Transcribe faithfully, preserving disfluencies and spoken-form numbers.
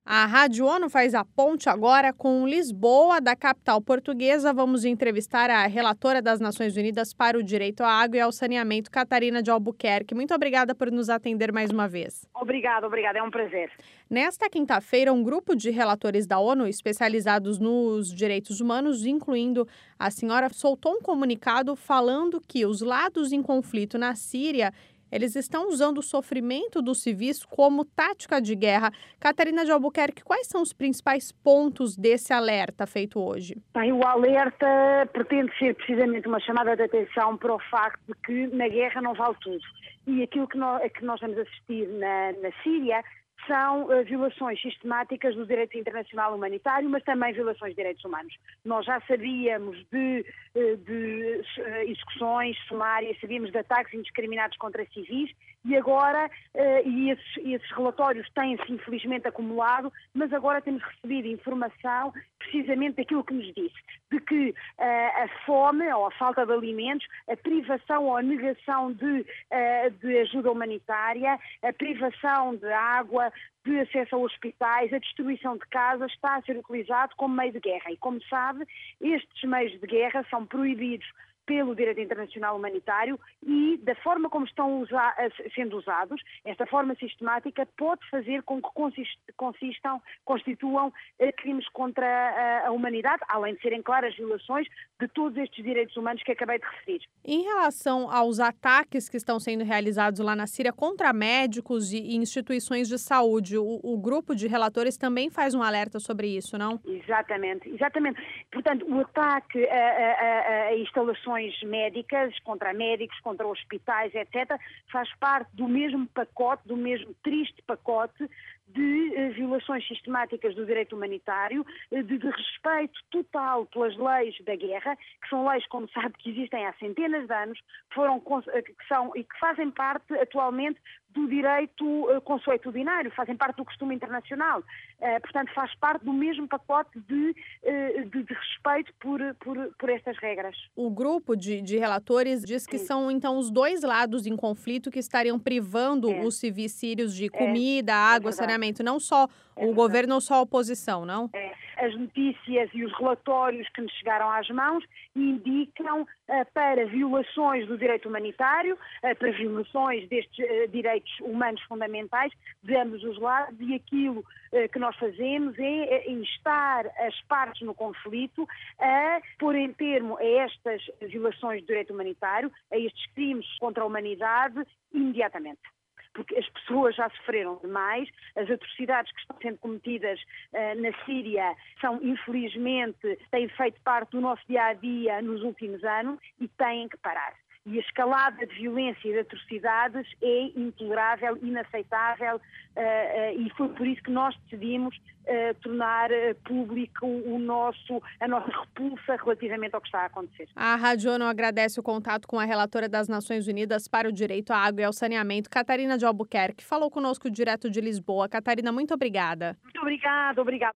A Rádio ONU faz a ponte agora com Lisboa, da capital portuguesa. Vamos entrevistar a relatora das Nações Unidas para o Direito à Água e ao Saneamento, Catarina de Albuquerque. Muito obrigada por nos atender mais uma vez. Obrigada, obrigada. É um prazer. Nesta quinta-feira, um grupo de relatores da ONU especializados nos direitos humanos, incluindo a senhora, soltou um comunicado falando que os lados em conflito na Síria eles estão usando o sofrimento dos civis como tática de guerra. Catarina de Albuquerque, quais são os principais pontos desse alerta feito hoje? Bem, o alerta pretende ser precisamente uma chamada de atenção para o facto de que na guerra não vale tudo. E aquilo que nós, que nós vamos assistir na, na Síria são uh, violações sistemáticas do direito internacional humanitário, mas também violações de direitos humanos. Nós já sabíamos de, uh, de uh, execuções sumárias, sabíamos de ataques indiscriminados contra civis e agora, uh, e esses, esses relatórios têm-se infelizmente acumulado, mas agora temos recebido informação precisamente daquilo que nos disse, de que uh, a fome ou a falta de alimentos, a privação ou a negação de, uh, de ajuda humanitária, a privação de água, de acesso a hospitais, a destruição de casas está a ser utilizado como meio de guerra. E, como sabe, estes meios de guerra são proibidos pelo direito internacional humanitário e, da forma como estão usa- sendo usados, esta forma sistemática pode fazer com que consist- consistam, constituam eh, crimes contra a, a humanidade, além de serem claras violações de todos estes direitos humanos que acabei de referir. Em relação aos ataques que estão sendo realizados lá na Síria contra médicos e instituições de saúde, o, o grupo de relatores também faz um alerta sobre isso, não? Exatamente, exatamente. Portanto, o ataque a, a, a instalações médicas, contra médicos, contra hospitais, etcétera, faz parte do mesmo pacote, do mesmo triste pacote de eh, violações sistemáticas do direito humanitário, eh, de, de respeito total pelas leis da guerra, que são leis, como sabe, que existem há centenas de anos, que, foram, que são e que fazem parte atualmente do direito eh, consuetudinário, fazem parte do costume internacional. Eh, portanto, faz parte do mesmo pacote de, eh, de, de respeito por, por, por estas regras. O grupo de, de relatores diz que Sim. são, então, os dois lados em conflito que estariam privando É. os civis sírios de comida, água, verdade. saneamento, não só É o verdade. governo, não só a oposição, não? É. As notícias e os relatórios que nos chegaram às mãos indicam uh, para violações do direito humanitário, uh, para violações destes uh, direitos humanos fundamentais de ambos os lados, e aquilo uh, que nós fazemos é instar as partes no conflito a pôr em termo a estas violações do direito humanitário, a estes crimes contra a humanidade, imediatamente. Porque as pessoas já sofreram demais, as atrocidades que estão sendo cometidas uh, na Síria são, infelizmente, têm feito parte do nosso dia-a-dia nos últimos anos e têm que parar. E a escalada de violência e de atrocidades é intolerável, inaceitável, uh, uh, e foi por isso que nós decidimos uh, tornar uh, público o nosso, a nossa repulsa relativamente ao que está a acontecer. A Rádio ONU agradece o contato com a relatora das Nações Unidas para o Direito à Água e ao Saneamento, Catarina de Albuquerque. Falou conosco direto de Lisboa. Catarina, muito obrigada. Muito obrigada, obrigada.